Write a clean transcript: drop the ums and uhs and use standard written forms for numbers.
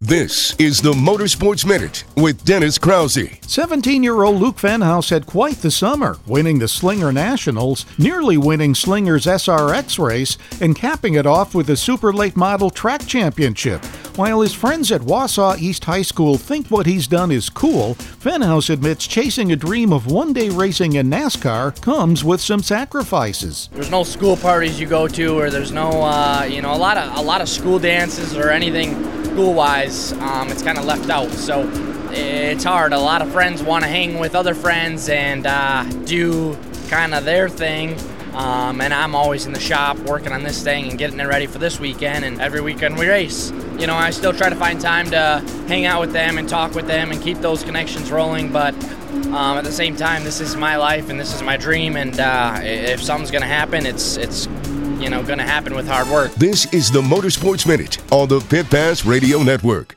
This is the Motorsports Minute with Dennis Krause. 17-year-old Luke Fenhaus had quite the summer, winning the Slinger Nationals, nearly winning Slinger's SRX race, and capping it off with the Super Late Model Track Championship. While his friends at Wausau East High School think what he's done is cool, Fenhaus admits chasing a dream of one-day racing in NASCAR comes with some sacrifices. There's no school parties you go to, or there's no, a lot of school dances or anything school-wise. It's kind of left out, so it's hard. A lot of friends want to hang with other friends and do kind of their thing. And I'm always in the shop working on this thing and getting it ready for this weekend, and every weekend we race. I still try to find time to hang out with them and talk with them and keep those connections rolling, but at the same time, this is my life and this is my dream, and if something's going to happen, it's going to happen with hard work. This is the Motorsports Minute on the Pit Pass Radio Network.